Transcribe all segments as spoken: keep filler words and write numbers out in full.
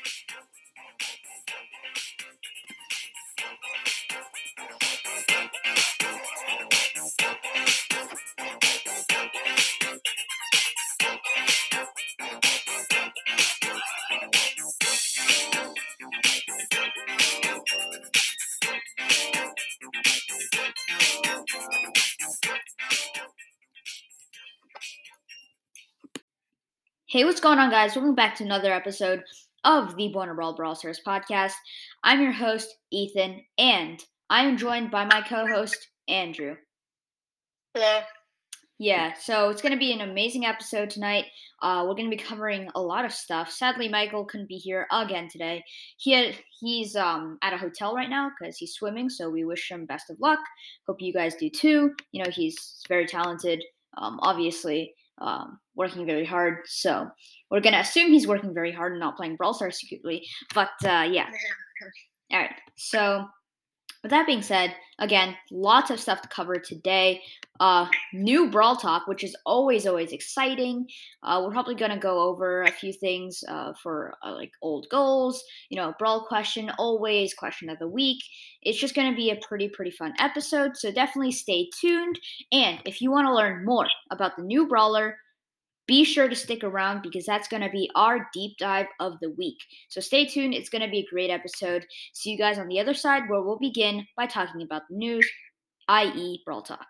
Hey, what's going on, guys? Welcome back to another episode of the Born and Brawl Brawl Stars podcast. I'm your host, Ethan, and I am joined by my co-host, Andrew. Hello. Yeah, so it's going to be an amazing episode tonight. Uh, we're going to be covering a lot of stuff. Sadly, Michael couldn't be here again today. He had, he's um, at a hotel right now because he's swimming, so we wish him best of luck. Hope you guys do too. You know, he's very talented, um, obviously. Um, working very hard, so we're gonna assume he's working very hard and not playing Brawl Stars secretly. But uh, yeah, all right. So with that being said, again, lots of stuff to cover today. Uh, new Brawl Talk, which is always always exciting. Uh, we're probably gonna go over a few things uh, for uh, like old goals. You know, Brawl question, always question of the week. It's just gonna be a pretty pretty fun episode. So definitely stay tuned. And if you want to learn more about the new Brawler, be sure to stick around because that's going to be our deep dive of the week. So stay tuned. It's going to be a great episode. See you guys on the other side where we'll begin by talking about the news, that is. Brawl Talk.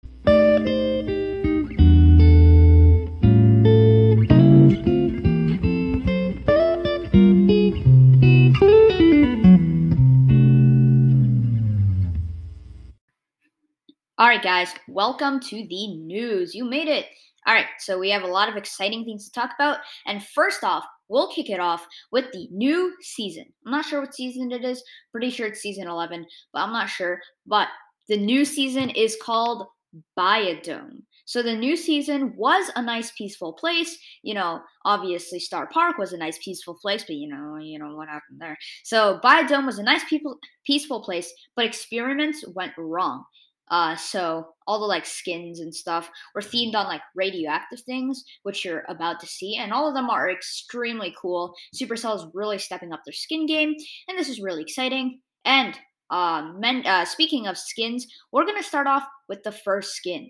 All right, guys, welcome to the news. You made it. All right, so we have a lot of exciting things to talk about. And first off, we'll kick it off with the new season. I'm not sure what season it is. Pretty sure it's season eleven, but I'm not sure. But the new season is called Biodome. So the new season was a nice, peaceful place. You know, obviously Star Park was a nice, peaceful place, but you know, you know what happened there. So Biodome was a nice, people, peaceful place, but experiments went wrong. Uh, so all the like skins and stuff were themed on like radioactive things, which you're about to see, and all of them are extremely cool. Supercell is really stepping up their skin game, and this is really exciting. And um, men, uh, speaking of skins, we're gonna start off with the first skin.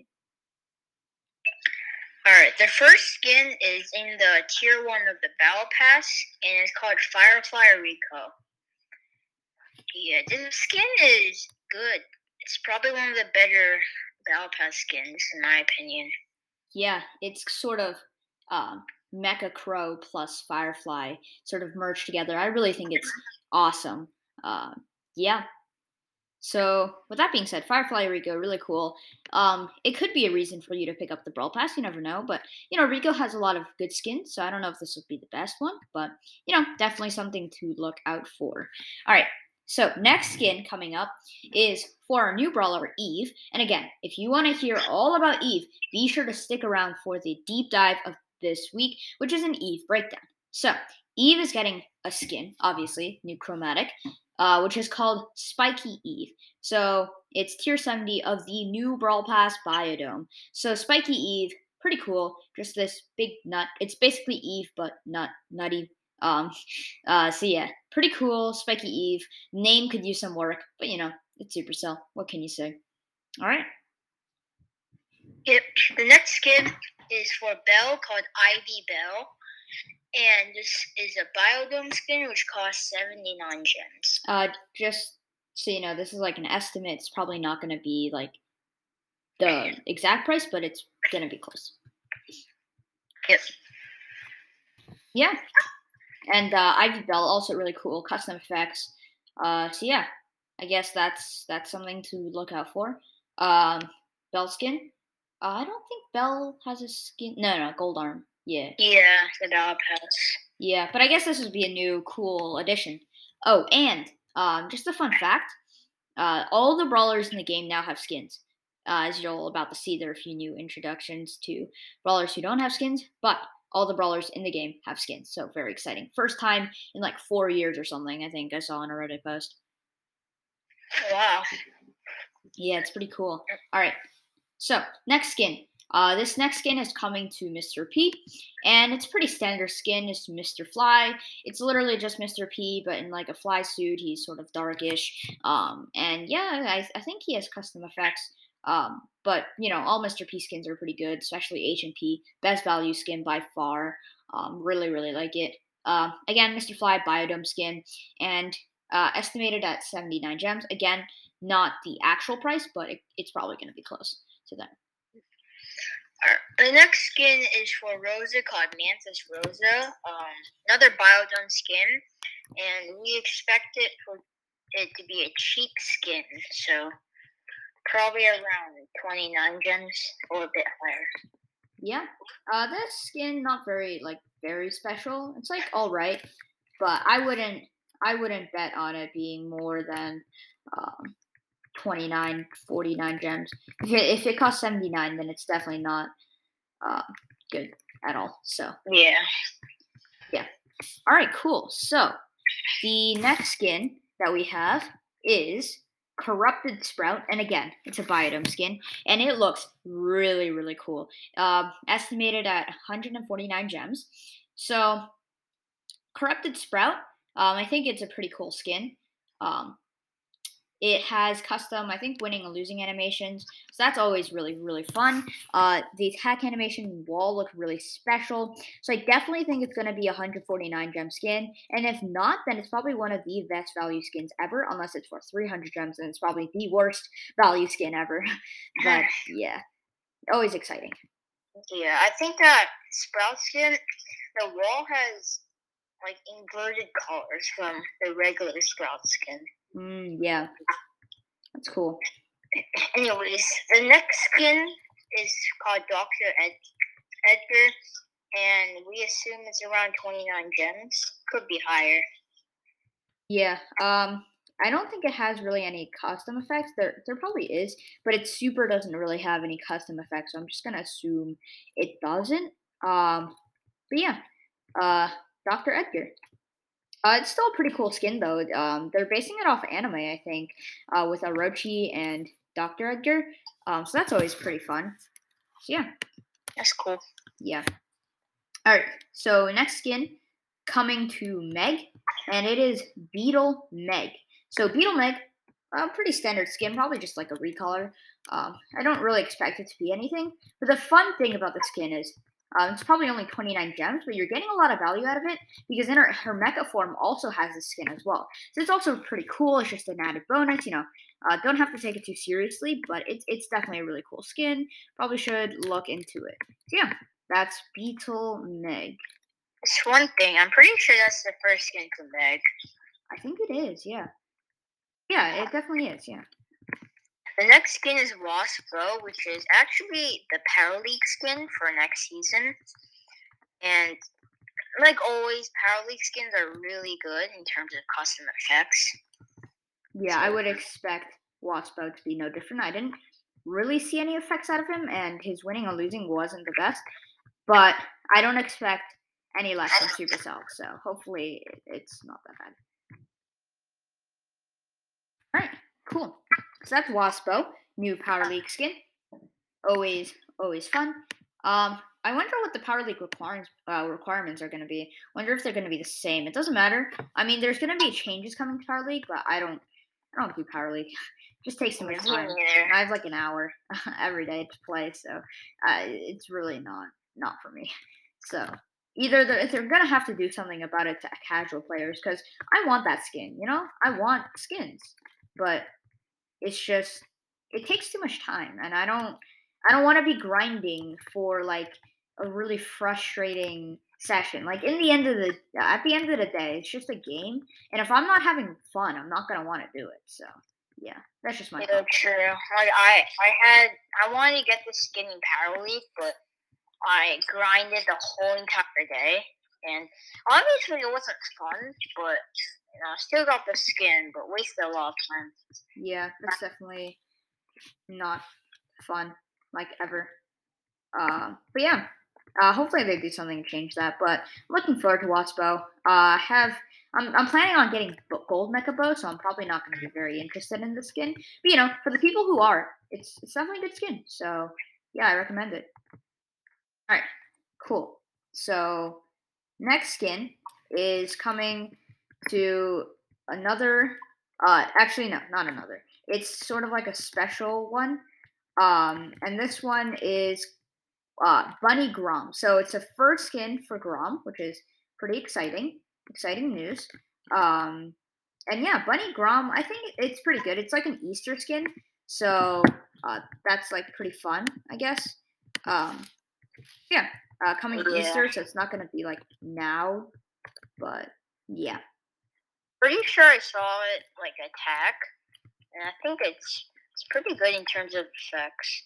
Alright, the first skin is in the tier one of the Battle Pass, and it's called Firefly Rico. Yeah, this skin is good. It's probably one of the better Battle Pass skins, in my opinion. Yeah, it's sort of um, Mecha Crow plus Firefly sort of merged together. I really think it's awesome. Uh, yeah. So with that being said, Firefly Rico, really cool. Um, it could be a reason for you to pick up the Brawl Pass. You never know, but you know Rico has a lot of good skins, so I don't know if this would be the best one, but you know definitely something to look out for. All right. So next skin coming up is for our new brawler, Eve. And again, if you want to hear all about Eve, be sure to stick around for the deep dive of this week, which is an Eve breakdown. So Eve is getting a skin, obviously, new chromatic, uh, which is called Spiky Eve. So it's tier seventy of the new Brawl Pass Biodome. So Spiky Eve, pretty cool. Just this big nut. It's basically Eve, but not nutty. Um, uh, so yeah, pretty cool. Spiky Eve. Name could use some work, but you know, it's Supercell. What can you say? All right. Yep. The next skin is for Belle, called Ivy Belle. And this is a Biodome skin, which costs seventy-nine gems. Uh, just so you know, this is like an estimate. It's probably not going to be like the exact price, but it's going to be close. Yep. Yeah. And uh, Ivy Belle, also really cool, custom effects. Uh, so yeah, I guess that's that's something to look out for. Um, Belle skin. Uh, I don't think Belle has a skin. No, no, Gold Arm. Yeah. Yeah, the Battle Pass. Yeah, but I guess this would be a new cool addition. Oh, and um, just a fun fact: uh, all the brawlers in the game now have skins. Uh, as you're about to see, there are a few new introductions to brawlers who don't have skins, but all the brawlers in the game have skins. So very exciting. First time in like four years or something, I think I saw on a Reddit post. Wow. Yeah, it's pretty cool. All right. So next skin. Uh, this next skin is coming to Mister P, and it's pretty standard skin. It's Mister Fly. It's literally just Mister P, but in like a fly suit. He's sort of darkish. Um, and yeah, I, I think he has custom effects. Um, but you know, all Mister P skins are pretty good, especially H and P. Best value skin by far. Um, really, really like it. Um, again, Mister Fly Biodome skin, and uh, estimated at seventy-nine gems. Again, not the actual price, but it, it's probably going to be close to that. The next skin is for Rosa called Mantis Rosa. Um, another Biodome skin, and we expect it for it to be a cheap skin, so probably around twenty-nine gems or a bit higher. Yeah, uh, this skin not very like very special. It's like all right, but I wouldn't I wouldn't bet on it being more than um, twenty-nine, forty-nine gems. If it, if it costs seventy-nine, then it's definitely not uh, good at all. So yeah, yeah. All right, cool. So the next skin that we have is Corrupted Sprout, and again, it's a Biodome skin, and it looks really, really cool. Um, estimated at one hundred forty-nine gems. So, Corrupted Sprout, um, I think it's a pretty cool skin. Um, it has custom, I think, winning and losing animations, so that's always really, really fun. Uh, the attack animation wall looked really special, so I definitely think it's going to be a one hundred forty-nine gem skin, and if not, then it's probably one of the best value skins ever, unless it's for three hundred gems, and it's probably the worst value skin ever. But yeah, always exciting. Yeah, I think that Sprout skin, the wall has like inverted colors from the regular Sprout skin. Mm, yeah, that's cool. Anyways, the next skin is called Doctor Ed- Edgar, and we assume it's around twenty-nine gems. Could be higher. Yeah, um, I don't think it has really any custom effects. There, there probably is, but its super doesn't really have any custom effects, so I'm just gonna assume it doesn't. Um, but yeah, uh, Doctor Edgar. Uh, it's still a pretty cool skin though. Um, they're basing it off anime, I think, uh, with Orochi and Doctor Edgar. Um, so that's always pretty fun. So yeah, That's cool. yeah. All right. So next skin coming to Meg, and it is Beetle Meg. So Beetle Meg, a pretty standard skin, probably just like a recolor. Um, I don't really expect it to be anything. But the fun thing about the skin is um, it's probably only twenty-nine gems, but you're getting a lot of value out of it because in her, her mecha form also has this skin as well. So it's also pretty cool. It's just an added bonus, you know. Uh, don't have to take it too seriously, but it's it's definitely a really cool skin. Probably should look into it. So yeah, that's Beetle Meg. It's one thing. I'm pretty sure that's the first skin to Meg. I think it is, yeah. Yeah, it definitely is, yeah. The next skin is Wasp Bow, which is actually the Power League skin for next season. And like always, Power League skins are really good in terms of custom effects. Yeah, I would expect Waspo to be no different. I didn't really see any effects out of him, and his winning or losing wasn't the best. But I don't expect any less than Supercell, so hopefully it's not that bad. All right, cool. So that's Waspo, new Power League skin. Always, always fun. Um, I wonder what the Power League requirements uh, requirements are going to be. Wonder if they're going to be the same. It doesn't matter. I mean, there's going to be changes coming to Power League, but I don't, I don't do Power League. It just takes too much time. I have like an hour every day to play, so uh, it's really not not for me. So either they're, they're going to have to do something about it to casual players because I want that skin. You know, I want skins, but it's just it takes too much time, and I don't I don't want to be grinding for like a really frustrating session. Like in the end of the at the end of the day, it's just a game, and if I'm not having fun, I'm not gonna want to do it. So yeah, that's just my. Yeah, true. Like I, I had I wanted to get the skin in Power League, but I grinded the whole entire day, and obviously it wasn't fun, but you know, I still got the skin, but wasted a lot of time. Yeah, that's definitely not fun, like ever. Uh, but yeah, uh, hopefully they do something to change that. But I'm looking forward to Waspo. Uh, have I'm I'm planning on getting gold mecha bow, so I'm probably not going to be very interested in the skin. But you know, for the people who are, it's it's definitely a good skin. So yeah, I recommend it. All right, cool. So next skin is coming to another. Uh, actually, no, not another. It's sort of like a special one. Um, and this one is uh, Bunny Grom. So it's a first skin for Grom, which is pretty exciting. Exciting news. Um, and yeah, Bunny Grom, I think it's pretty good. It's like an Easter skin, so uh, that's like pretty fun, I guess. Um, yeah, uh, coming Yeah. Easter, so it's not gonna be like now, but yeah. Pretty sure I saw it like attack, and I think it's it's pretty good in terms of effects.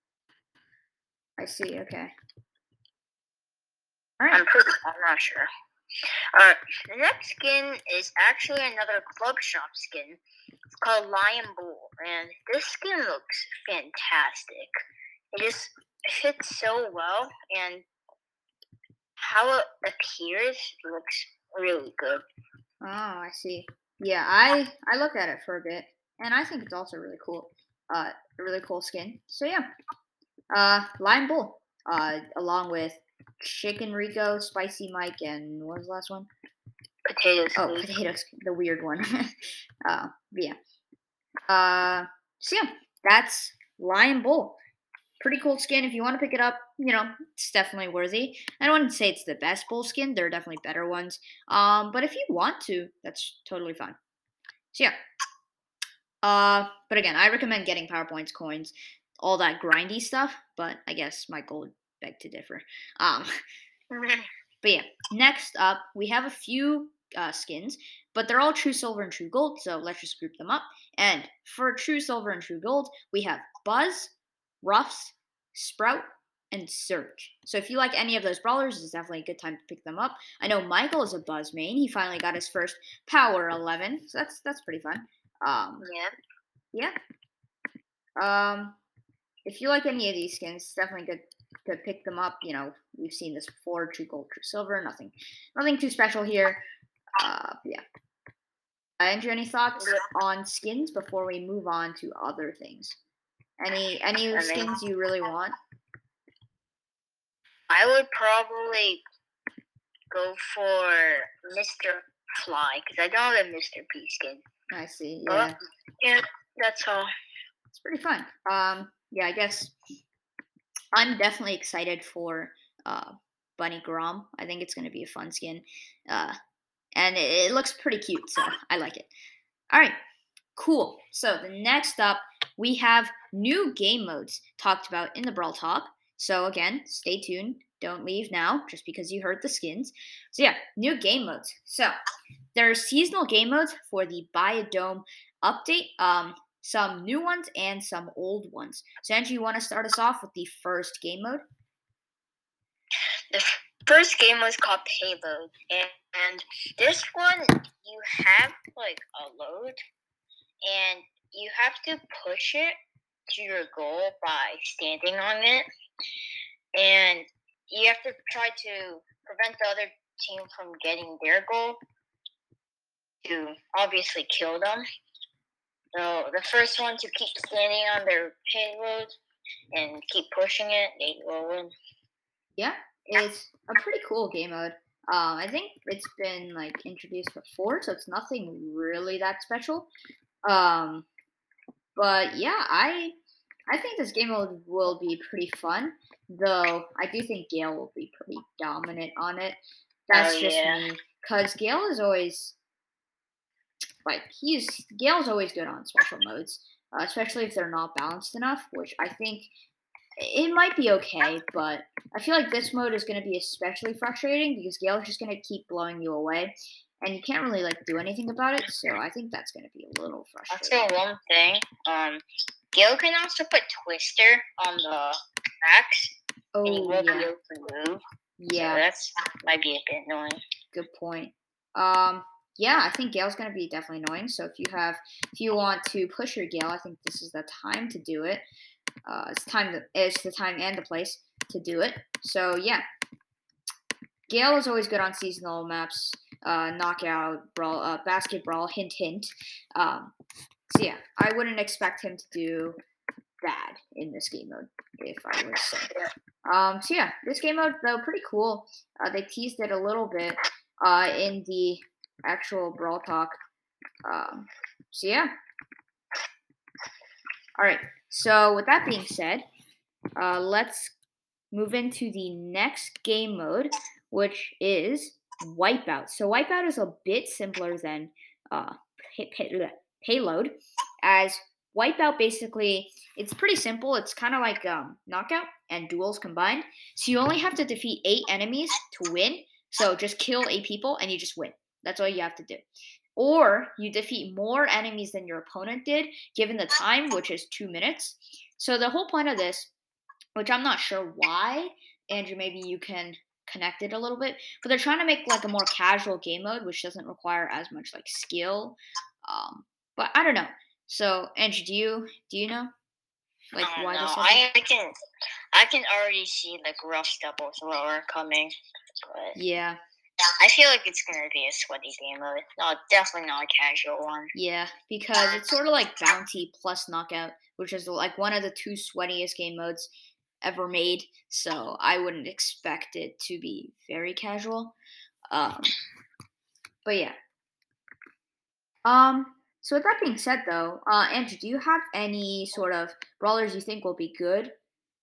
I see. Okay. All right. I'm pretty. I'm not sure. Alright, the next skin is actually another club shop skin. It's called Lion Bull, and this skin looks fantastic. It just fits so well, and how it appears looks really good. Oh, I see. Yeah, I I looked at it for a bit, and I think it's also really cool. Uh, a really cool skin. So yeah, uh, Lion Bull. Uh, along with Chicken Rico, Spicy Mike, and what was the last one? Potato Oh, skin. Potato Skin, the weird one. uh, yeah. Uh, so yeah, that's Lion Bull. Pretty cool skin. If you want to pick it up, you know, it's definitely worthy. I wouldn't say it's the best bull skin. There are definitely better ones. Um, but if you want to, that's totally fine. So yeah. Uh, but again, I recommend getting PowerPoints, coins, all that grindy stuff. But I guess Michael would beg to differ. Um, but yeah, next up we have a few uh, skins, but they're all true silver and true gold. So let's just group them up. And for true silver and true gold, we have Buzz, Ruffs, Sprout, and Surge. So if you like any of those brawlers, it's definitely a good time to pick them up. I know Michael is a Buzz main. He finally got his first Power eleven, so that's that's pretty fun. Um, Yeah. yeah. Um, if you like any of these skins, it's definitely good to pick them up. You know, we've seen this before: true gold, true silver. Nothing, nothing too special here. Uh, yeah. Uh, Andrew, any thoughts on skins before we move on to other things? Any any I mean- skins you really want? I would probably go for Mister Fly because I don't have a Mister P skin. I see. Oh. Yeah, Yeah, that's all. it's pretty fun. Um, yeah, I guess I'm definitely excited for uh, Bunny Grom. I think it's going to be a fun skin, uh, and it, it looks pretty cute, so I like it. All right, cool. So the next up, we have new game modes talked about in the Brawl Talk. So again, stay tuned. Don't leave now just because you heard the skins. So yeah, new game modes. So there are seasonal game modes for the Buy a Dome update. Um, some new ones and some old ones. So Andrew, you want to start us off with the first game mode? The first game was called Payload, and, and this one you have like a load, and you have to push it to your goal by standing on it, and you have to try to prevent the other team from getting their goal to obviously kill them. So the first one to keep standing on their payload and keep pushing it, they will win. Yeah, it's a pretty cool game mode. Um, I think it's been like introduced before, so it's nothing really that special. Um, but yeah, I I think this game mode will be pretty fun. Though I do think Gale will be pretty dominant on it. That's Oh, just yeah. me, cause Gale is always like he's Gale's always good on special modes, uh, especially if they're not balanced enough. Which I think it might be okay, but I feel like this mode is going to be especially frustrating because Gale's just going to keep blowing you away, and you can't really like do anything about it. So I think that's going to be a little I'll frustrating. say one thing. Um, Gale can also put Twister on the backs, and he Oh won't be yeah, able to move. So yeah, that's might be a bit annoying. good point. Um, yeah, I think Gale's going to be definitely annoying. So if you have, if you want to push your Gale, I think this is the time to do it. Uh, it's time to, it's the time and the place to do it. So yeah, Gale is always good on seasonal maps, uh, knockout, brawl, uh, basket brawl, hint hint. Um, so yeah, I wouldn't expect him to do bad in this game mode, if I were to say. Um, so yeah, this game mode though pretty cool. Uh, they teased it a little bit uh, in the actual Brawl Talk. Um, so yeah, all right. So with that being said, uh, let's move into the next game mode, which is Wipeout. So Wipeout is a bit simpler than uh, pay, pay, bleh, Payload, as Wipeout basically it's pretty simple. It's kind of like um, Knockout and Duels combined. So you only have to defeat eight enemies to win. So just kill eight people and you just win. That's all you have to do. Or you defeat more enemies than your opponent did, given the time, which is two minutes. So the whole point of this, which I'm not sure why, Andrew, maybe you can connect it a little bit, but they're trying to make like a more casual game mode, which doesn't require as much like skill. Um, but I don't know. So, Andrew, do you do you know like I don't why know. this happened? I, I can I can already see like rough double thrower coming, but Yeah, I feel like it's gonna be a sweaty game mode. No, definitely not a casual one. yeah, because it's sort of like Bounty plus Knockout, which is like one of the two sweatiest game modes ever made. So I wouldn't expect it to be very casual. Um, but yeah. Um, so with that being said, though, uh, Andrew, do you have any sort of brawlers you think will be good?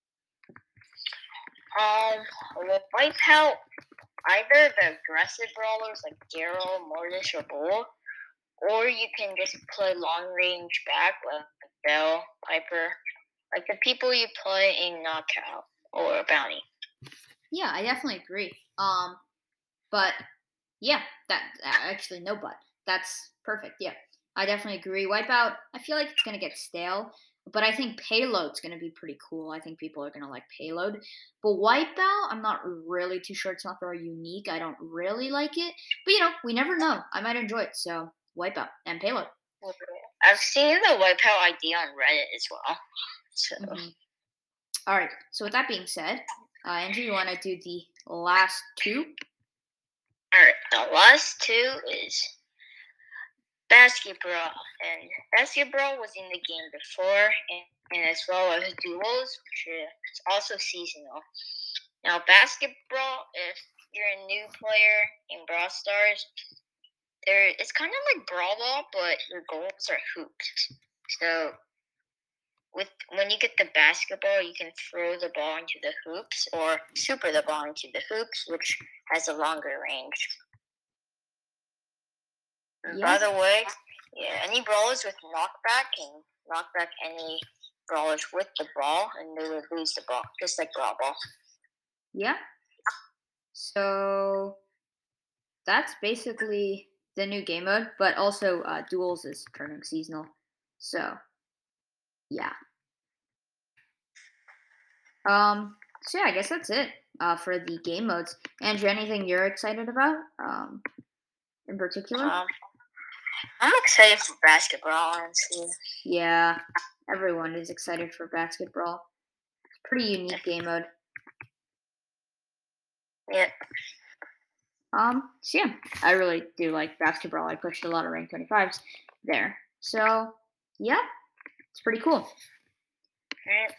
Um, with Wipeout, either the aggressive brawlers like Daryl, Mortis, or Bull, or you can just play long range back like Bell, Piper, like the people you play in Knockout or Bounty. Yeah, I definitely agree. Um, but yeah, that actually no, but that's perfect. Yeah, I definitely agree. Wipeout, I feel like it's gonna get stale, but I think Payload's gonna be pretty cool. I think people are gonna like Payload, but Wipeout, I'm not really too sure. It's not very unique. I don't really like it, but you know, we never know. I might enjoy it. So Wipeout and Payload. I've seen the Wipeout idea on Reddit as well. So. Mm-hmm. All right. So with that being said, uh, Andrew, you want to do the last two? All right. The last two is Basketball, and Basketball was in the game before, and, and as well as Duels, which is also seasonal. Now, Basketball, if you're a new player in Brawl Stars, there it's kind of like Brawl Ball, but your goals are hoops. So with when you get the basketball, you can throw the ball into the hoops or super the ball into the hoops, which has a longer range. And by Yeah. the way, yeah, any brawlers with knockback can knock back any brawlers with the ball, and they would lose the ball, just like Brawl Ball. Yeah. So that's basically the new game mode, but also uh, Duels is turning seasonal. So yeah. Um. So yeah, I guess that's it uh, for the game modes. Andrew, anything you're excited about um, in particular? Um, I'm excited for basketball, honestly. Yeah, everyone is excited for basketball. It's a pretty unique game mode. Yeah. Um, so yeah, I really do like basketball. I pushed a lot of rank twenty-fives there. So yeah, it's pretty cool. Right.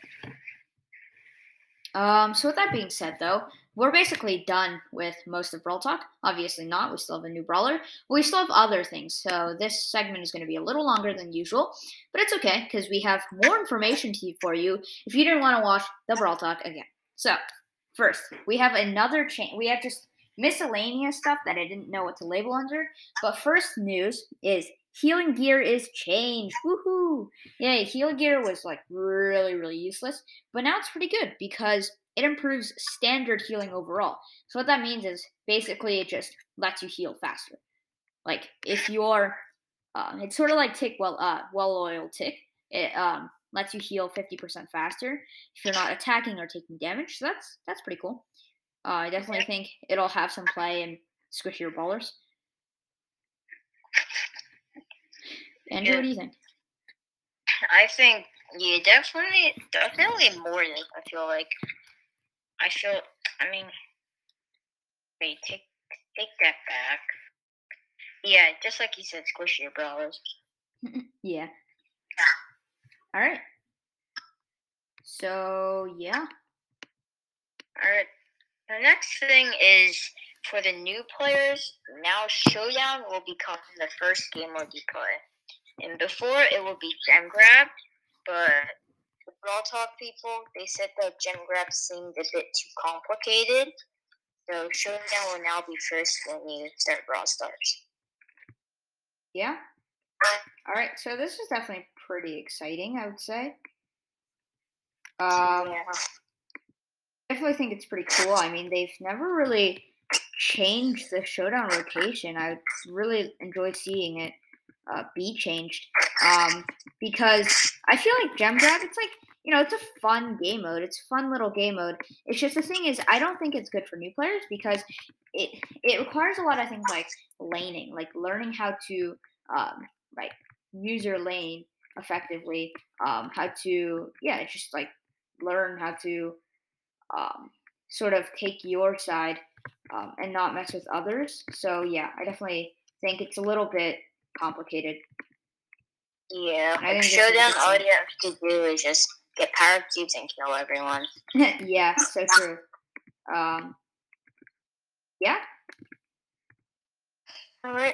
Um, so with that being said, though, we're basically done with most of Brawl Talk. Obviously not. We still have a new brawler. But we still have other things. So this segment is going to be a little longer than usual, but it's okay because we have more information to you for you if you didn't want to watch the Brawl Talk again. So first, we have another change. We have just miscellaneous stuff that I didn't know what to label under. But first news is healing gear is changed. Woohoo! Yay, heal gear was like really, really useless, but now it's pretty good because it improves standard healing overall. So what that means is basically it just lets you heal faster. Like if you're, uh, it's sort of like tick well, uh, well-oiled tick. It um, lets you heal fifty percent faster if you're not attacking or taking damage. So that's that's pretty cool. Uh, I definitely think it'll have some play in squishier ballers. Andrew, what do you think? I think yeah, definitely, definitely more than I feel like. I feel. I mean, wait, take take that back. Yeah, just like you said, squish your brawlers. Yeah. All right. So yeah, Alright. The next thing is for the new players. Now Showdown will become the first game mode you play. And before it will be Gem Grab, but the Brawl Talk people, they said that Gem Grab seemed a bit too complicated. So Showdown will now be first when you start Brawl Stars. Yeah. All right. So this is definitely pretty exciting, I would say. Um, yeah. I definitely think it's pretty cool. I mean, they've never really changed the Showdown rotation. I really enjoyed seeing it uh, be changed um, because I feel like Gem Grab, it's like, you know, it's a fun game mode. It's a fun little game mode. It's just the thing is, I don't think it's good for new players because it it requires a lot of things like laning, like learning how to um, like use your lane effectively, um, how to yeah, just like learn how to um, sort of take your side um, and not mess with others. So yeah, I definitely think it's a little bit complicated. Yeah, like Showdown, all you have to do is just get power cubes and kill everyone. Yeah, so true. Um, yeah. All right.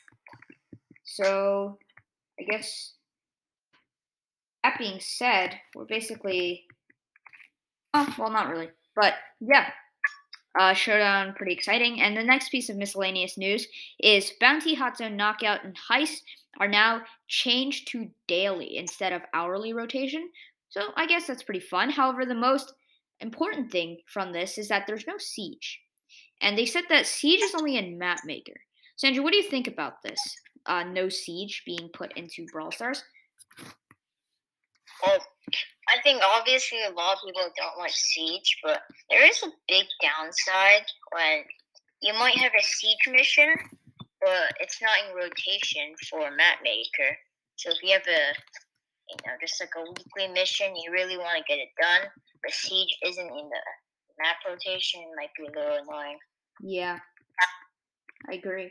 So I guess that being said, we're basically, oh, well, not really, but yeah. Uh, Showdown, pretty exciting. And the next piece of miscellaneous news is Bounty, Hot Zone, Knockout, and Heist are now changed to daily instead of hourly rotation. So I guess that's pretty fun. However, the most important thing from this is that there's no Siege. And they said that Siege is only in Map Maker. Sandra, what do you think about this? Uh, no Siege being put into Brawl Stars? Well, I think obviously a lot of people don't like Siege, but there is a big downside when you might have a Siege mission, but it's not in rotation for Map Maker. So if you have a, you know, just like a weekly mission, you really want to get it done, but Siege isn't in the map rotation, it might be a little annoying. Yeah, I agree.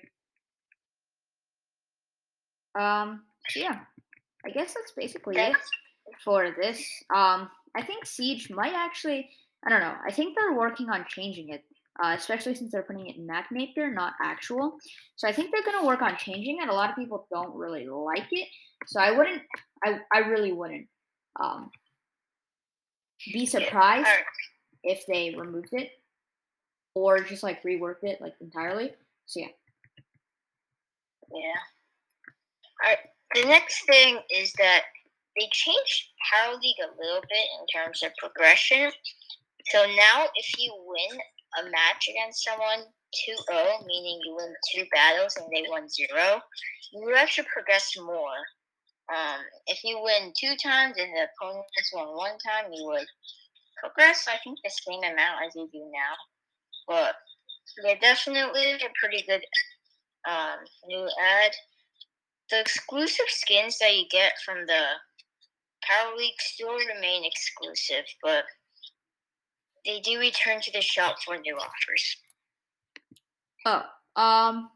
Um, so yeah, I guess that's basically that's- it for this. Um, I think Siege might actually, I don't know, I think they're working on changing it, uh, especially since they're putting it in Map Maker, not actual. So I think they're going to work on changing it. A lot of people don't really like it. So I wouldn't, I, I really wouldn't um, be surprised if they removed it or just like reworked it like entirely. So yeah. Yeah. All right. The next thing is that they changed Power League a little bit in terms of progression. So now if you win a match against someone two oh, meaning you win two battles and they won zero, you actually progress more. Um, if you win two times and the opponent just won one time, you would progress, I think, the same amount as you do now. But they're definitely a pretty good um, new ad. The exclusive skins that you get from the Power League still remain exclusive, but they do return to the shop for new offers. Oh, um,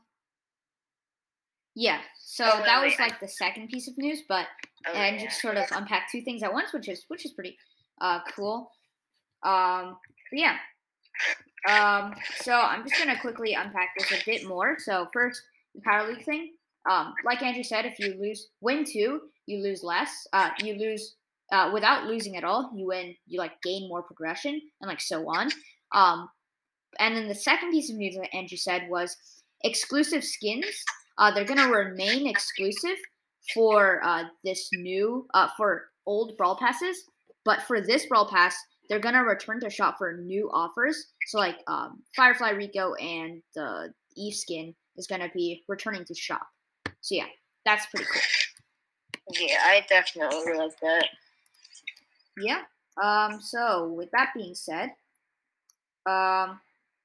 yeah. So oh, wait, that was wait, like I... the second piece of news, but oh, and yeah. just sort of unpack two things at once, which is which is pretty uh cool. Um, but yeah. Um, so I'm just gonna quickly unpack this a bit more. So first, the Power League thing. Um, like Andrew said, if you lose, win two, you lose less. Uh, you lose uh, without losing at all. You win. You like gain more progression and like so on. Um, and then the second piece of news that Andrew said was exclusive skins. Uh, they're gonna remain exclusive for uh, this new uh, for old Brawl Passes, but for this Brawl Pass, they're gonna return to shop for new offers. So like um, Firefly Rico and the Eve skin is gonna be returning to shop. So yeah, that's pretty cool. Yeah, I definitely like that. Yeah. Um. So with that being said, um,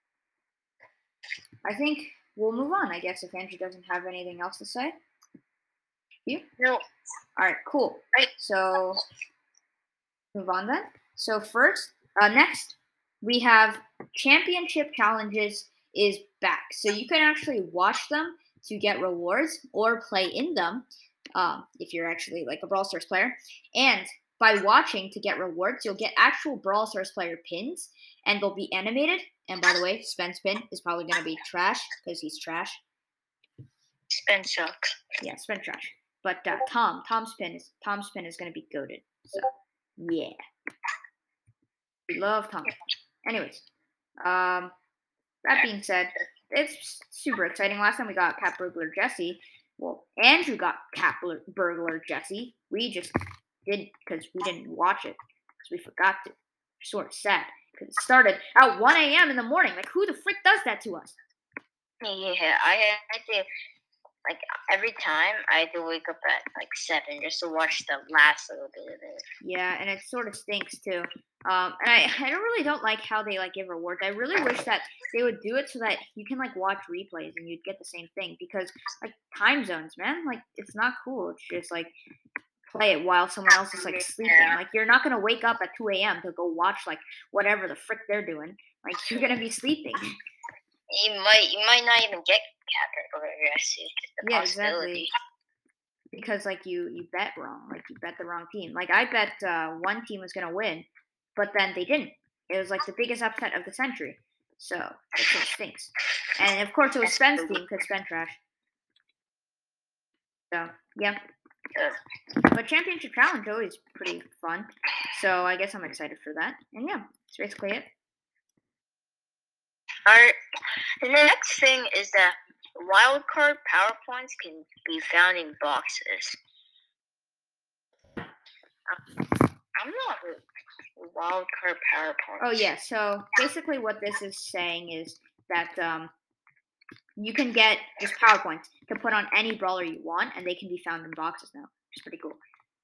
I think we'll move on. I guess if Andrew doesn't have anything else to say. You? No. All right. Cool. Right. So move on then. So first, uh, next, we have championship challenges is back. So you can actually watch them to get rewards or play in them um, if you're actually like a Brawl Stars player. And by watching to get rewards, you'll get actual Brawl Stars player pins. and they'll be animated. And by the way, Spen's pin is probably going to be trash because he's trash. Spen sucks. Yeah, Spen trash. But uh, Tom, Tom's pin is Tom's pin is going to be goated. So yeah, we love Tom. Anyways, um, that being said, it's super exciting. Last time we got Cat Burglar Jesse. Well, Andrew got Cat Burglar Jesse. We just didn't because we didn't watch it because we forgot to. Sort of sad because it started at one a.m. in the morning. Like, who the frick does that to us? Yeah, I had to, like, every time I had to wake up at, like, seven just to watch the last little bit of it. Yeah, and it sort of stinks, too. Um, and I, I don't really don't like how they, like, give rewards. I really wish that they would do it so that you can, like, watch replays and you'd get the same thing. Because, like, time zones, man, like, it's not cool. It's just, like, play it while someone else is, like, sleeping. Yeah. Like, you're not going to wake up at two a.m. to go watch, like, whatever the frick they're doing. Like, you're going to be sleeping. You might, you might not even get Cat Burglar Jesse. Yeah, exactly. Because, like, you, you bet wrong. Like, you bet the wrong team. Like, I bet uh, one team was going to win, but then they didn't. It was, like, the biggest upset of the century. So, it sort of stinks. And, of course, it was Spen's team because Spen trash. So, yeah. But Championship Challenge is always pretty fun. So, I guess I'm excited for that. And, yeah, that's basically it. Alright. And the next thing is that wildcard power points can be found in boxes. I'm not wildcard power points. Oh yeah, so basically what this is saying is that um, you can get just power points to put on any brawler you want, and they can be found in boxes now, which is pretty cool.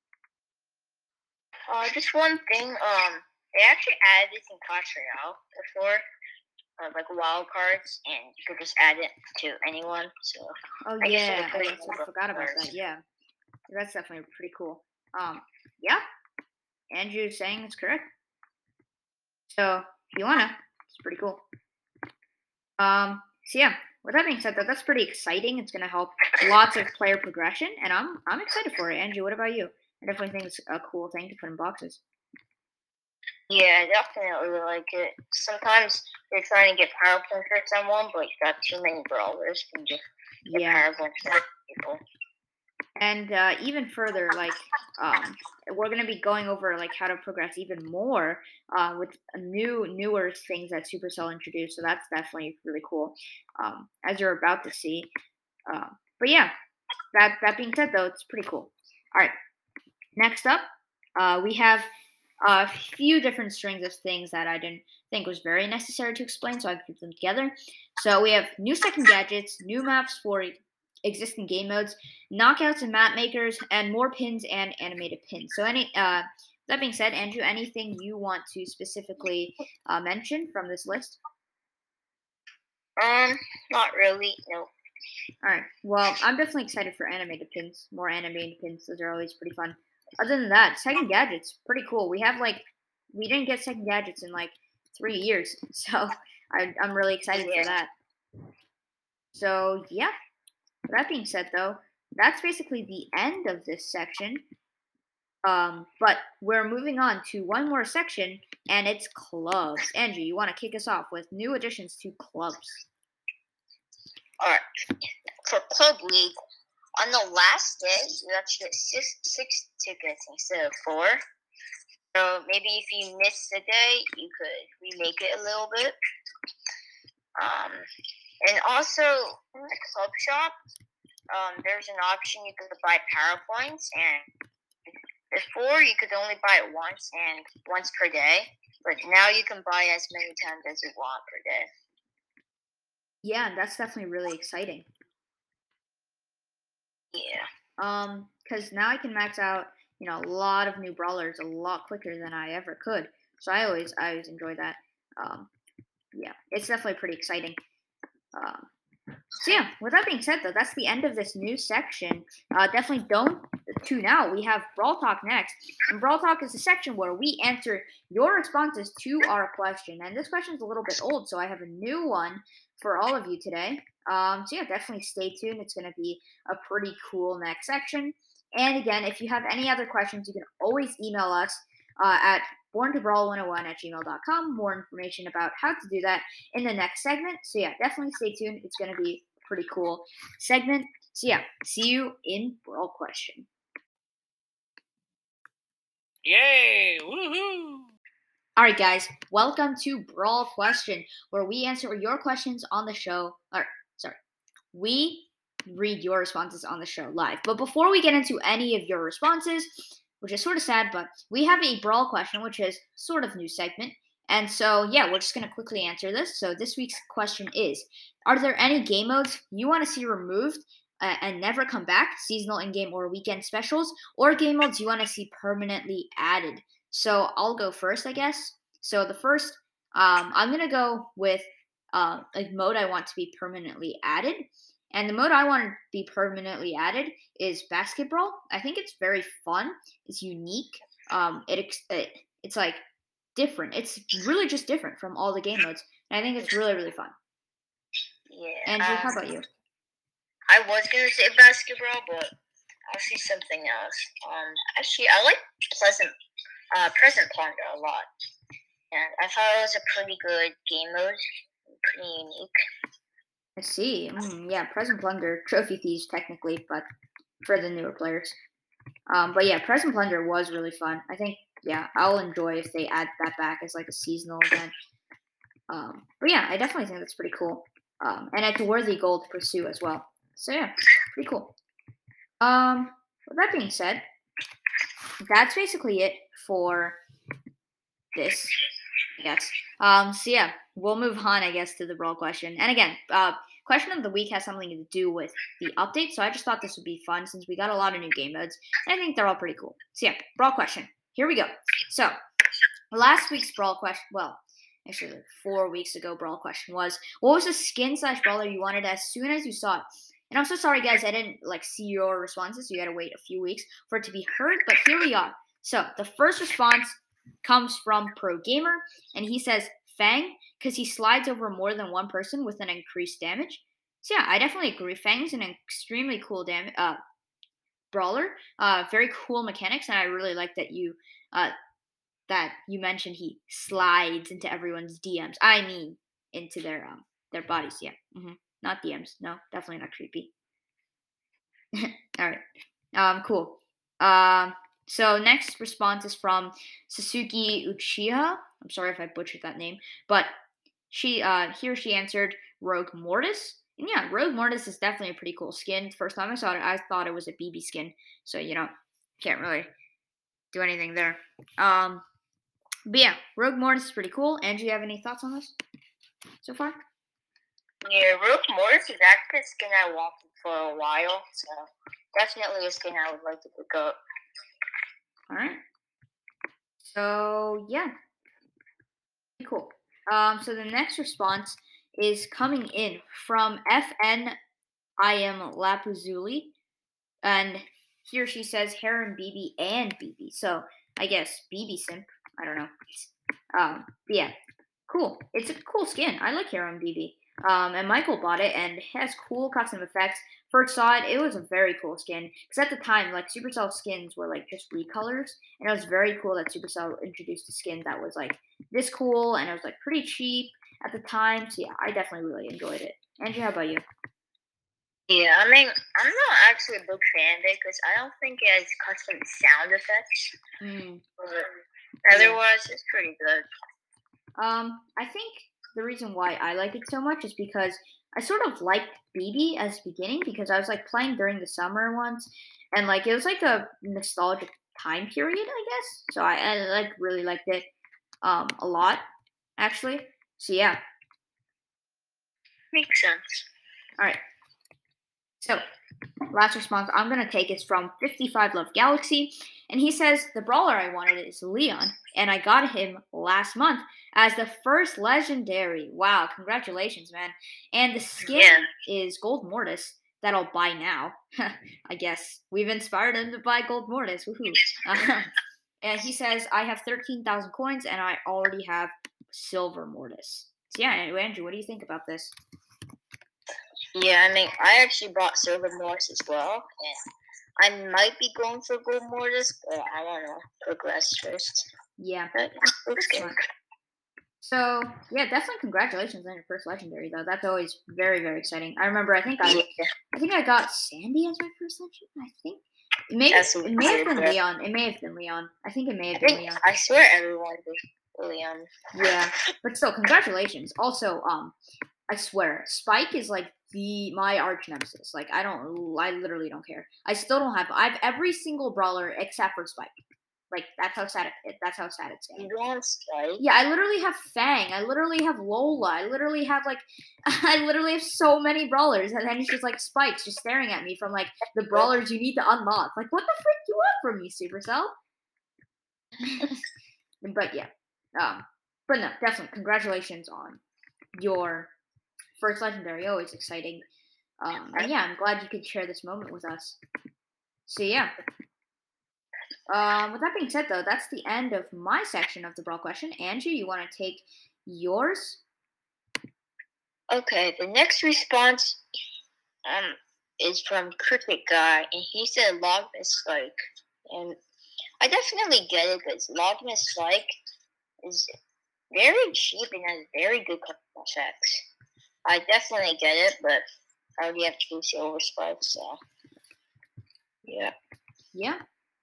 Uh, just one thing, um, they actually added this in Clash Royale before. Uh, like wild cards, and you could just add it to anyone. So oh I yeah, I sort of forgot about that. Yeah, that's definitely pretty cool. Um, yeah, Andrew's saying it's correct. So if you wanna, it's pretty cool. Um, so yeah, with that being said, that that's pretty exciting. It's gonna help lots of player progression, and I'm I'm excited for it. Andrew, what about you? I definitely think it's a cool thing to put in boxes. Yeah, I definitely like it. Sometimes you're trying to get power points for someone, but you got too many brawlers and just get Yeah. power points for people. And uh, even further, like um, we're gonna be going over like how to progress even more uh, with new newer things that Supercell introduced. So that's definitely really cool, um, as you're about to see. Uh, but yeah, that that being said, though, it's pretty cool. All right, next up, uh, we have a few different strings of things that I didn't think was very necessary to explain, so I grouped them together. So we have new second gadgets, new maps for existing game modes, knockouts and map makers, and more pins and animated pins. So any uh, that being said, Andrew, anything you want to specifically uh, mention from this list? Um, not really. No. All right. Well, I'm definitely excited for animated pins. More animated pins. Those are always pretty fun. Other than that, second gadgets, pretty cool. We have like, we didn't get second gadgets in like three years, so I, I'm really excited Yeah. for that. So yeah. That being said, though, that's basically the end of this section. Um, but we're moving on to one more section, and it's clubs. Andrew, you want to kick us off with new additions to clubs? All right. For Club League, on the last day, you actually get six, six tickets instead of four. So maybe if you missed a day, you could remake it a little bit. Um, and also, in the club shop, um, there's an option you could buy power points, and before you could only buy it once and once per day, but now you can buy as many times as you want per day. Yeah, that's definitely really exciting. Yeah. Um, because now I can max out, you know, a lot of new brawlers a lot quicker than I ever could. So I always, I always enjoy that. Um, yeah, it's definitely pretty exciting. Um, so yeah, with that being said, though, that's the end of this new section. Uh, definitely don't tune out. We have Brawl Talk next, and Brawl Talk is a section where we answer your responses to our question. And this question is a little bit old, so I have a new one for all of you today. Um, so yeah, definitely stay tuned. It's going to be a pretty cool next section. And again, if you have any other questions, you can always email us uh, at born to brawl one oh one at gmail dot com. More information about how to do that in the next segment. So yeah, definitely stay tuned. It's going to be a pretty cool segment. So yeah, see you in Brawl Question. Yay! Woohoo! All right, guys, welcome to Brawl Question, where we answer your questions on the show. Or, sorry, we read your responses on the show live. But before we get into any of your responses, which is sort of sad, but we have a Brawl Question, which is sort of new segment. And so, yeah, we're just going to quickly answer this. So this week's question is, are there any game modes you want to see removed uh, and never come back, seasonal, in-game, or weekend specials, or game modes you want to see permanently added? So I'll go first, I guess. So the first, um, I'm going to go with uh, a mode I want to be permanently added. And the mode I want to be permanently added is basketball. I think it's very fun. It's unique. Um, it, it It's like different. It's really just different from all the game modes. And I think it's really, really fun. Yeah. Andrew, um, how about you? I was going to say basketball, but I'll see something else. Um, actually, I like Pleasant, uh, Present Plunder a lot. And I thought it was a pretty good game mode. Pretty unique. I see. Mm, yeah, Present Plunder, Trophy Thieves technically, but for the newer players. Um, but yeah, Present Plunder was really fun. I think, yeah, I'll enjoy if they add that back as like a seasonal event. Um, but yeah, I definitely think that's pretty cool. Um, and it's a worthy goal to pursue as well. So yeah, pretty cool. Um, with that being said, that's basically it for this, I guess. Um, so yeah, we'll move on, I guess, to the Brawl Question. And again, uh, question of the week has something to do with the update, so I just thought this would be fun since we got a lot of new game modes, and I think they're all pretty cool. So yeah, Brawl Question. Here we go. So, last week's Brawl Question, well, actually like four weeks ago, Brawl Question was, what was the skin slash brawler you wanted as soon as you saw it? And I'm so sorry, guys, I didn't like see your responses, so you gotta wait a few weeks for it to be heard, but here we are. So, the first response comes from Pro Gamer, and he says Fang, because he slides over more than one person with an increased damage. So yeah, I definitely agree. Fang's an extremely cool dam- uh, brawler. Uh, very cool mechanics, and I really like that you uh, that you mentioned he slides into everyone's D Ms. I mean, into their um their bodies. Yeah, mm-hmm. Not D Ms. No, definitely not creepy. All right. Um, cool. Um. So next response is from Sasuke Uchiha. I'm sorry if I butchered that name, but she uh here she answered Rogue Mortis. And yeah, Rogue Mortis is definitely a pretty cool skin. First time I saw it, I thought it was a B B skin. So, you know, can't really do anything there. Um but yeah, Rogue Mortis is pretty cool. Andrew, you have any thoughts on this so far? Yeah, Rogue Mortis is actually a skin I wanted for a while, so definitely a skin I would like to pick up. All right. So yeah, cool. Um, so the next response is coming in from F N I am Lapuzuli, and here she says Harem B B and B B. So I guess B B simp. I don't know. Um, but yeah, cool. It's a cool skin. I like Harem B B. Um, and Michael bought it, and it has cool custom effects. First saw it, it was a very cool skin. Because at the time, like, Supercell skins were, like, just recolors. And it was very cool that Supercell introduced a skin that was, like, this cool. And it was, like, pretty cheap at the time. So, yeah, I definitely really enjoyed it. Andrew, how about you? Yeah, I mean, I'm not actually a big fan of it because I don't think it has custom sound effects. Mm. But otherwise, yeah. It's pretty good. Um, I think the reason why I like it so much is because I sort of liked B B as the beginning because I was like playing during the summer once, and like it was like a nostalgic time period, I guess. So I, I like really liked it um a lot, actually. So yeah, makes sense. All right. So last response I'm gonna take is from fifty-five Love Galaxy, and he says the brawler I wanted is Leon, and I got him last month as the first legendary. Wow, congratulations, man. And the skin yeah. is Gold Mortis that I'll buy now. I guess we've inspired him to buy Gold Mortis. Woohoo. Uh, and he says, I have thirteen thousand coins and I already have Silver Mortis. So yeah, anyway, Andrew, what do you think about this? Yeah, I mean, I actually bought Silver Mortis as well. And I might be going for Gold Mortis, but I want to progress first. Yeah. That looks That's good. fun. So yeah, definitely congratulations on your first legendary though. That's always very, very exciting. I remember I think I Yeah, I think I got Sandy as my first legendary. I think it may that's it may have weird, been but Leon. It may have been Leon. I think it may I have been think Leon. I swear everyone did Leon. Yeah. But still, congratulations. Also, um, I swear, Spike is like the my arch nemesis. Like I don't I literally don't care. I still don't have I've every single brawler except for Spike. Like that's how sad it that's how sad it's getting. You don't Spike? Yeah, I literally have Fang. I literally have Lola. I literally have like, I literally have so many brawlers, and then it's just like Spikes just staring at me from like the brawlers you need to unlock. Like, what the frick do you want from me, Supercell? But yeah, um, but no, definitely congratulations on your first legendary. Always exciting. Um, and yeah, I'm glad you could share this moment with us. So yeah. Um, with that being said, though, that's the end of my section of the brawl question. Angie, you want to take yours? Okay, the next response um is from Cricket Guy, and he said Logmas Spike. And I definitely get it because Logmas Spike is very cheap and has very good customer effects. I definitely get it, but I already have two silver spikes, so yeah. Yeah.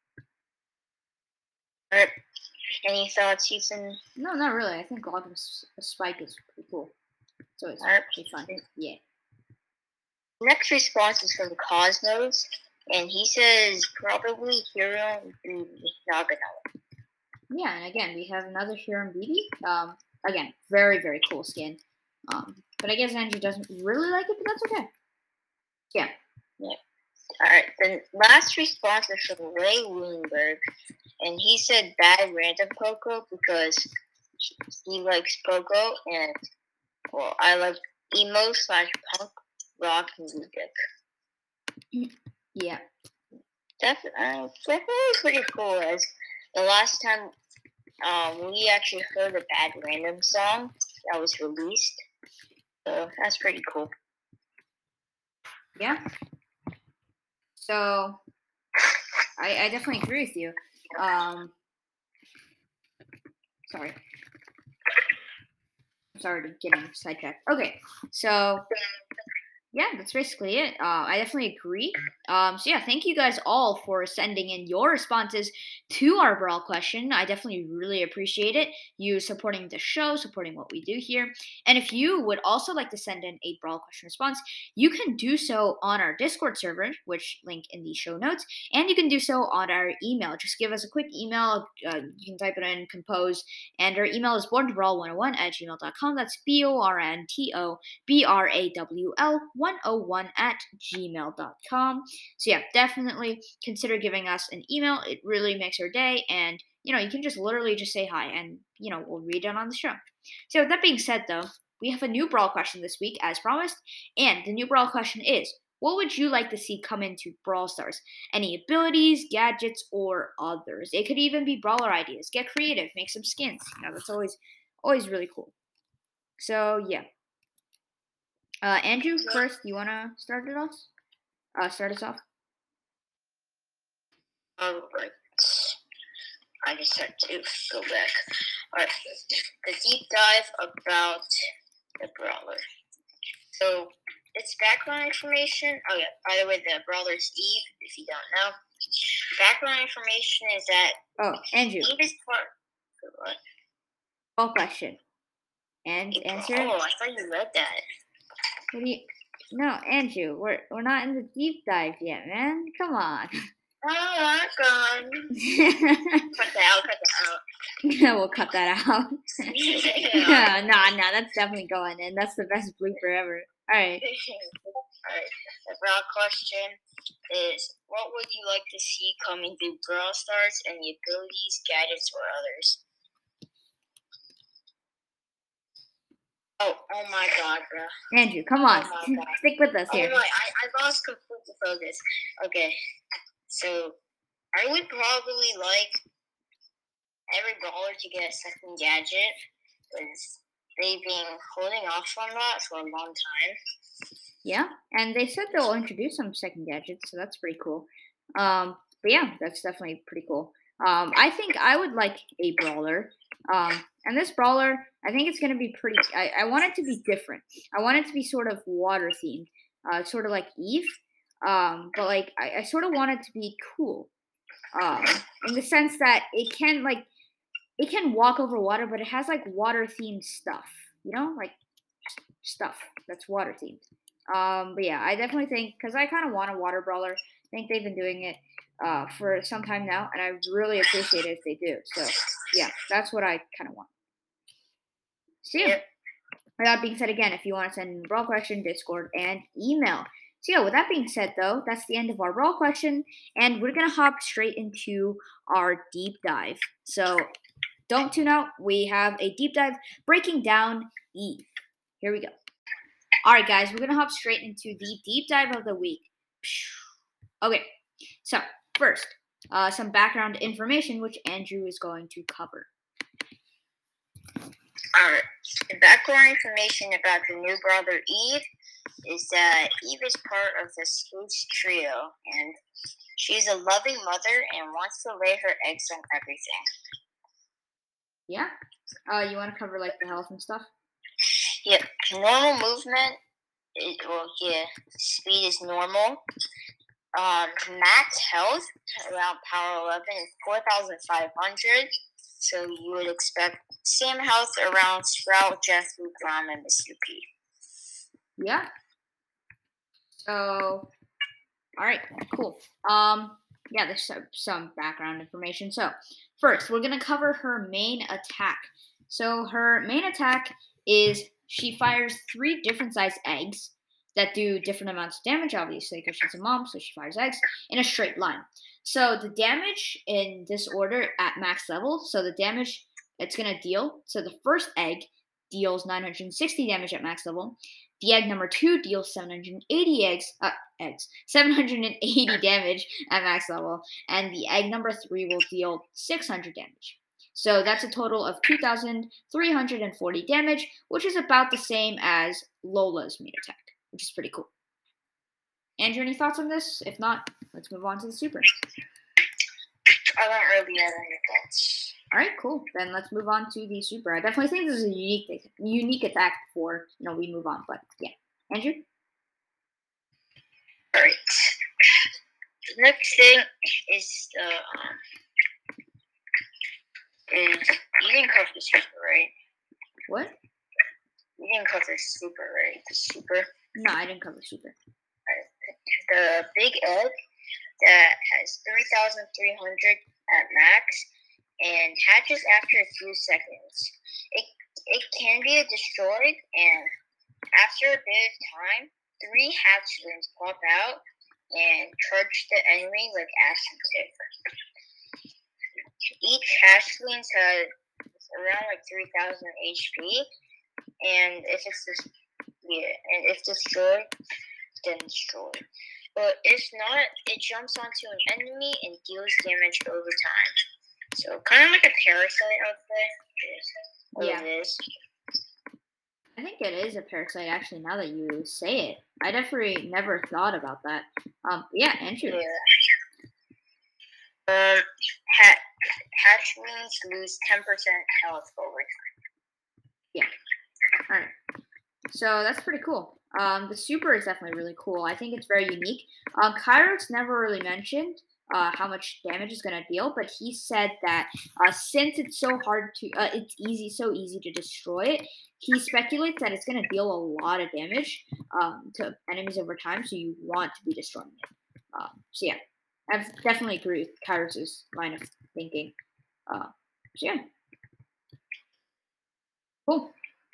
Alright. Any thoughts, Ethan? No, not really. I think Logmas Spike is pretty cool. So it's Alright. pretty fun. Yeah. Next response is from Cosmos, and he says probably Hero and Nagano. Yeah, and again, we have another Hero B B. Um, again, very, very cool skin. Um, but I guess Angie doesn't really like it, but that's okay. Yeah. Yeah. Alright, the last response is from Ray Weinberg, and he said bad random Poco because he likes Poco, and, well, I like emo slash punk rock music. Yeah. Def- uh, definitely pretty cool, as the last time um, we actually heard a bad random song that was released, so that's pretty cool. Yeah. So, I, I definitely agree with you. Um, sorry. I'm sorry to getting sidetracked. Okay, so yeah, that's basically it. Uh, I definitely agree. Um, so yeah, thank you guys all for sending in your responses to our brawl question. I definitely really appreciate it. You supporting the show, supporting what we do here. And if you would also like to send in a brawl question response, you can do so on our Discord server, which link in the show notes, and you can do so on our email. Just give us a quick email. Uh, you can type it in, compose, and our email is born to brawl one oh one at gmail dot com. That's B O R N T O B R A W L one oh one at gmail dot com. So yeah, definitely consider giving us an email. It really makes our day, and you know, you can just literally just say hi, and you know, we'll read it on the show. So with that being said, though, we have a new brawl question this week, as promised, and the new brawl question is: what would you like to see come into Brawl Stars? Any abilities, gadgets, or others? It could even be brawler ideas. Get creative, make some skins. You know, that's always always really cool. So yeah. Uh, Andrew, first, you wanna start it off? Uh, start us off. Alright. I just had to go back. Alright. The deep dive about the brawler. So, its background information. Oh, yeah. By the way, the brawler is Eve, if you don't know. Background information is that. Oh, Andrew. Eve is part. What? All question. And April. answer. Oh, I thought you read that. What do you? No, Andrew. We're we're not in the deep dive yet, man. Come on. Oh my god. Cut that out, cut that out. Yeah, we'll cut that out. Yeah, nah, nah, that's definitely going in. That's the best blooper ever. Alright. Alright. The brawl question is: what would you like to see coming through Brawl Stars? Any abilities, gadgets, or others? Oh, oh my god, bro. Andrew, come on. Oh Stick with us here. Oh my, I, I lost complete focus. Okay. So, I would probably like every brawler to get a second gadget, because they've been holding off on that for a long time. Yeah, and they said they'll introduce some second gadgets, so that's pretty cool. Um, but yeah, that's definitely pretty cool. Um, I think I would like a brawler. Um, and this brawler, I think it's going to be pretty. I, I want it to be different. I want it to be sort of water themed, uh, sort of like Eve. Um, but like I, I sort of want it to be cool. Um, in the sense that it can like it can walk over water, but it has like water themed stuff. You know, like stuff that's water themed. Um, but yeah, I definitely think because I kind of want a water brawler. I think they've been doing it uh, for some time now, and I really appreciate it if they do. So yeah, that's what I kind of want. So yeah. With that being said, again, if you want to send in a brawl question, Discord and email. So yeah, with that being said, though, that's the end of our brawl question, and we're gonna hop straight into our deep dive. So don't tune out. We have a deep dive breaking down Eve. Here we go. All right, guys, we're going to hop straight into the deep dive of the week. Okay, so first, uh, some background information, which Andrew is going to cover. All right. The background information about the new brother Eve is that Eve is part of the Scooch trio, and she's a loving mother and wants to lay her eggs on everything. Yeah? Uh, you want to cover, like, the health and stuff? Yeah. Normal movement, is, well, yeah, speed is normal. Um, max health around power eleven is four thousand five hundred. So you would expect same health around Sprout, Jeff, Luke, Rom, and Mister P. Yeah. So, all right, cool. Um, yeah, there's some, some background information. So, first, we're going to cover her main attack. So, her main attack is she fires three different sized eggs that do different amounts of damage, obviously, because she's a mom, so she fires eggs in a straight line. So, the damage in this order at max level, so the damage it's going to deal, so the first egg deals nine hundred sixty damage at max level. The egg number two deals seven hundred eighty eggs, uh, eggs, seven hundred eighty damage at max level, and the egg number three will deal six hundred damage. So that's a total of two thousand three hundred forty damage, which is about the same as Lola's main attack, which is pretty cool. Andrew, any thoughts on this? If not, let's move on to the super. I don't really have any thoughts. All right, cool. Then let's move on to the super. I definitely think this is a unique, unique attack before you know we move on. But yeah, Andrew. All right. The next thing is the um, is you didn't cover the super, right? What? You didn't cover the super, right? The super. No, I didn't cover super. Right. The big egg that has three thousand three hundred at max and hatches after a few seconds. It it can be destroyed, and after a bit of time, three hatchlings pop out and charge the enemy like acid tip. Each hatchling has around like three thousand H P, and if it's this, yeah, and if destroyed, then destroyed. But if not, it jumps onto an enemy and deals damage over time. So kind of like a parasite out there. Yeah. It is. I think it is a parasite, actually, now that you say it. I definitely never thought about that. Um, yeah, Andrew. Yeah. Um, hat, hatchlings lose ten percent health over time. Yeah. All right. So that's pretty cool. Um, the super is definitely really cool. I think it's very unique. Um, Kairos never really mentioned uh, how much damage it's going to deal, but he said that uh, since it's so hard to, uh, it's easy, so easy to destroy it, he speculates that it's going to deal a lot of damage um, to enemies over time, so you want to be destroying it. Um, so yeah, I definitely agree with Kairos' line of thinking. Uh, so yeah. Cool.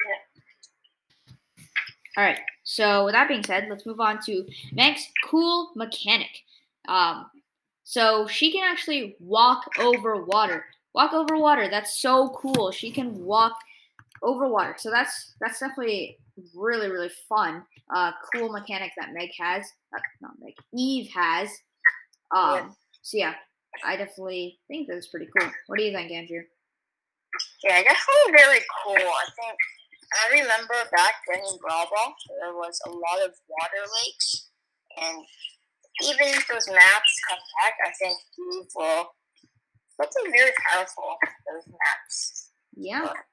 All right, so with that being said, let's move on to Meg's cool mechanic. Um, so she can actually walk over water. Walk over water. That's so cool. She can walk over water. So that's that's definitely really really fun. Uh, cool mechanic that Meg has. Uh, not Meg. Eve has. Um. Yeah. So yeah, I definitely think that's pretty cool. What do you think, Andrew? Yeah, definitely very cool. I think. I remember back then in Brawl Ball, there was a lot of water lakes, and even if those maps come back, I think Eve will That's a very powerful, those maps. Yeah. But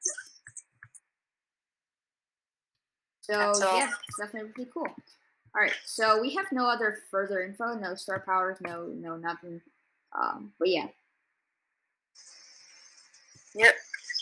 So That's all. yeah, it's definitely really cool. All right, so we have no other further info, no star powers, no no nothing. Um, but yeah. Yep.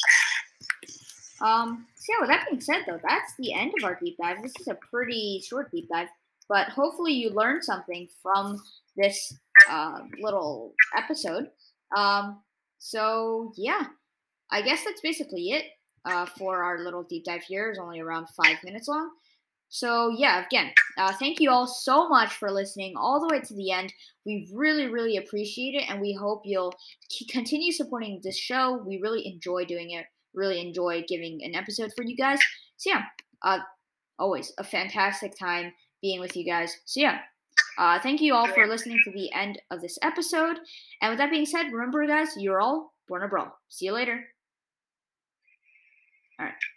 Um, so yeah, with that being said, though, that's the end of our deep dive. This is a pretty short deep dive, but hopefully you learned something from this uh, little episode. Um, so yeah, I guess that's basically it uh, for our little deep dive here. It's only around five minutes long. So yeah, again, uh, thank you all so much for listening all the way to the end. We really, really appreciate it, and we hope you'll continue supporting this show. We really enjoy doing it. Really enjoy giving an episode for you guys. So yeah, uh, always a fantastic time being with you guys. So yeah, uh, thank you all for listening to the end of this episode. And with that being said, remember guys, you're all born a brawl. See you later. All right.